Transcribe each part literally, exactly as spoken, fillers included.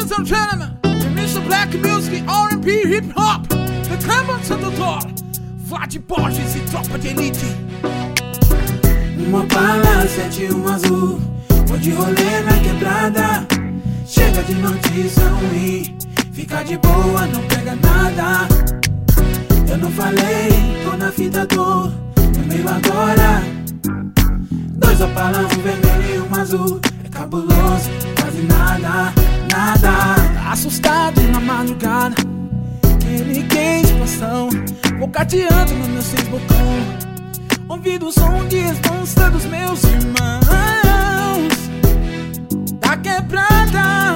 Ladies and gentlemen, the mister Black Music, R and B, Hip Hop, The Clemens Sedutor, Vlad Borges e Tropa de Elite. Uma bala, sete e um azul, vou de rolê na quebrada. Chega de notícia ruim, fica de boa, não pega nada. Eu não falei, tô na fita, tô no meio agora. Dois opalas, um vermelho e um azul, é cabuloso, quase nada, nada. Assustado na madrugada, ele quer expansão, vou cateando no meu seis bocão. Ouvindo o som de responsa dos meus irmãos da quebrada.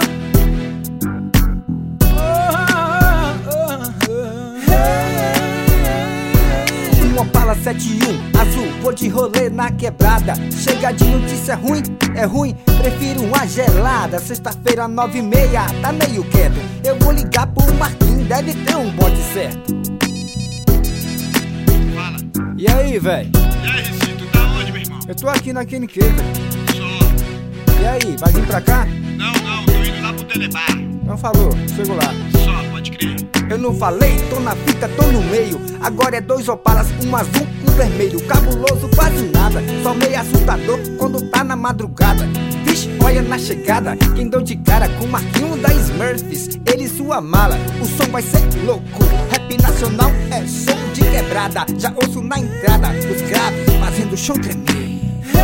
Um Opala sete e um azul, vou de rolê na quebrada. Chega de notícia ruim, é ruim, prefiro uma gelada. Sexta-feira, nove e meia, tá meio quieto. Eu vou ligar pro Marquinhos, deve ter um bote certo. Fala. E aí, véi? E aí, Recife, tu tá onde, meu irmão? Eu tô aqui na Kenny Cake. Só. E aí, vai vir pra cá? Não, não, tô indo lá pro Telebar. Não falou, chego lá. Só, pode crer. Eu não falei, tô na fita, tô no meio. Agora é dois opalas, um azul, um vermelho. Cabuloso, quase nada, só meio assustador quando tá na madrugada. Vixe, olha na chegada, quem deu de cara com o Marquinho da Smurfs. Ele e sua mala, o som vai ser louco. Rap nacional é som de quebrada. Já ouço na entrada, os graves fazendo o chão tremer.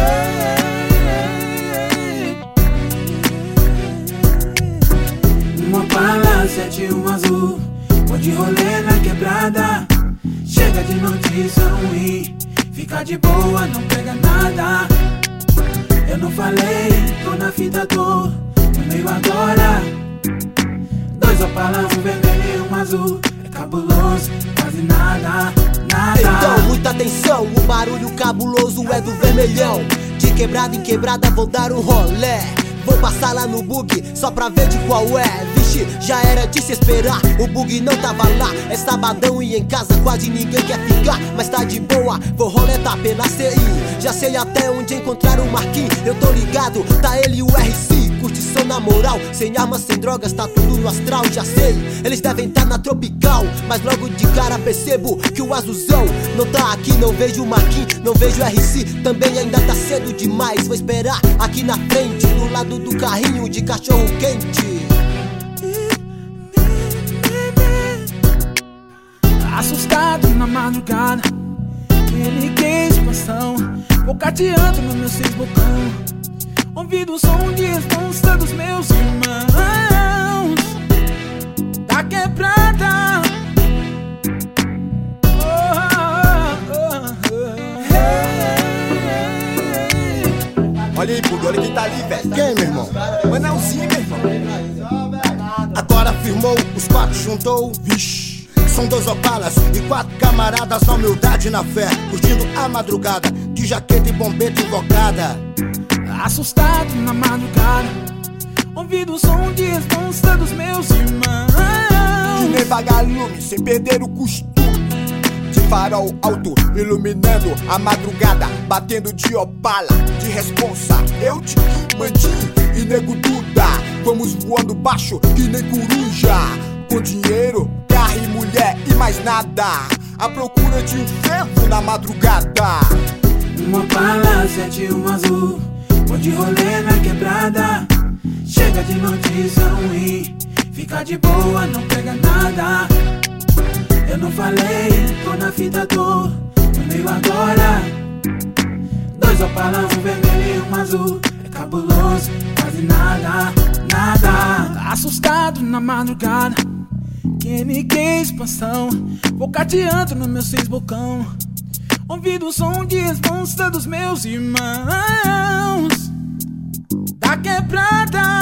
Uma bala, sete e um azul, vou de rolê na quebrada. Chega de notícia ruim, fica de boa, não pega nada. Eu não falei, tô na fita, tô no meio agora. Dois opalas, um vermelho e um azul, é cabuloso, quase nada, nada. Então, muita atenção, o barulho cabuloso é do vermelhão. De quebrada em quebrada vou dar um rolé. Vou passar lá no bug, só pra ver de qual é. Vixe, já era de se esperar, o bug não tava lá. É sabadão e em casa quase ninguém quer ficar. Mas tá de boa, vou roletar pela C I. Já sei até onde encontrar o Marquinhos, eu tô ligado, tá ele e o R C. Curtição na moral, sem armas, sem drogas, tá tudo no astral, já sei. Eles devem tá na tropical, mas logo de cara percebo que o azulzão não tá aqui. Não vejo o Marquinhos, não vejo o R C, também ainda tá cedo demais. Vou esperar aqui na frente, do lado do carrinho de cachorro quente. Assustado na madrugada, ele quer expansão, vou cateando no meu seis bocão. Ouvindo o som de responsa dos meus irmãos da quebrada. Olha aí, Pug, olha quem tá ali, velho. Quem, meu irmão? O Anelzinho, meu irmão. Agora firmou, os quatro juntou, vixe. São dois opalas e quatro camaradas na humildade e na fé, curtindo a madrugada, de jaqueta e bombeta invocada. Assustado na madrugada, ouvindo o som de responsa dos meus irmãos. Que nem vagalume, sem perder o costume. De farol alto, iluminando a madrugada, batendo de opala, de responsa. Eu, te Mandinho e Nego Duda, vamos voando baixo que nem coruja. Com dinheiro, carro e mulher e mais nada, à procura de um ferro na madrugada. Uma bala, sete e um azul, vou de rolê na quebrada. Chega de notícia ruim, fica de boa, não pega nada. Eu não falei, tô na fita, tô no meio agora. Dois opalas, um vermelho e um azul, é cabuloso, quase nada, nada. Assustado na madrugada, quem me quer expansão, vou cateando no meu seis bocão. Ouvindo o som de responsa dos meus irmãos da quebrada.